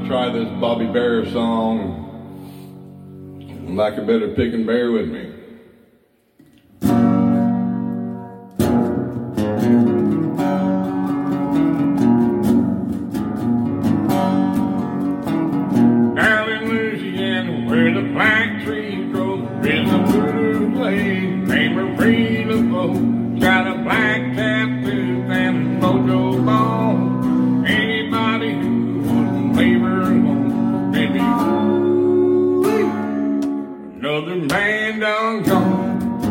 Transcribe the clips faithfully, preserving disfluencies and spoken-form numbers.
try this Bobby Bear song. Like a better pick and bear with me. Down in Louisiana, where the black trees grow, there's a voodoo lady named Marina Bow. Got a black tattoo and a mojo bone. Anybody who wouldn't leave her alone, maybe another man done gone.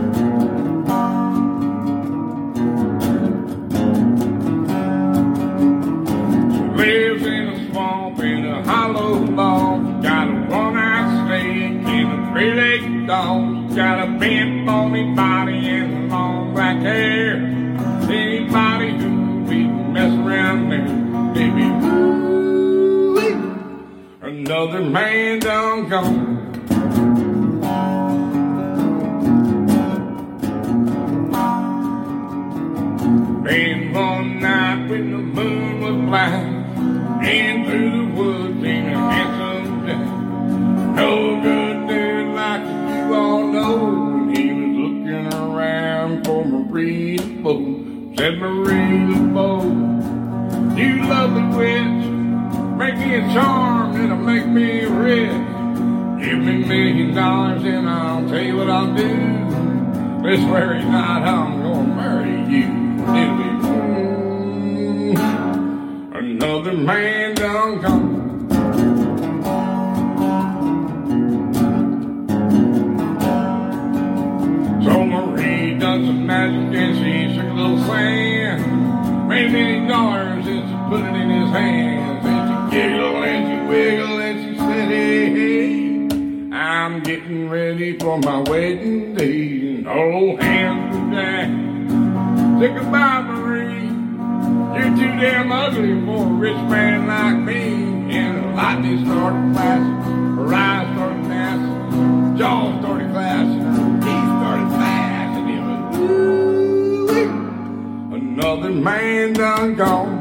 She lives in a swamp in a hollow log. Got a one-eyed snake and a three-legged dog. She got a bent, bony body and long black hair. Anybody who be messing around there, baby, another man done gone. And one night when the moon was black, and through the woods in a handsome Jack, no good dude like you all know, and he was looking around for Marie LeBeau. Said Marie LeBeau, you lovely witch, make me a charm that'll make me rich. Give me a million dollars and I'll tell you what I'll do. This very night I'm gonna marry you. It'll be mm, another man done gone. So Marie done some magic and she shook a little sand. Made many dollars and she put it in his hands. And she giggled and she wiggled and she said, hey, hey, I'm getting ready for my wedding day. And all hands were down. Say goodbye, Marie. You're too damn ugly for a rich man like me. And the lightning started flashing, her eyes started dancing, jaws started flashing, her teeth started flashing. It was woo-wee, another man done gone.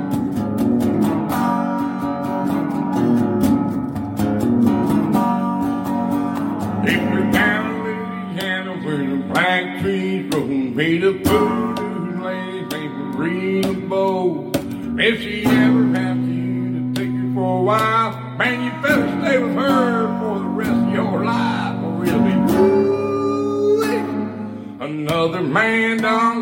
If you're down in Louisiana where the black trees grow, made of food. Marie LeBeau. If she ever has you to take her for a while, man, you better stay with her for the rest of your life, or it'll be woo, another man done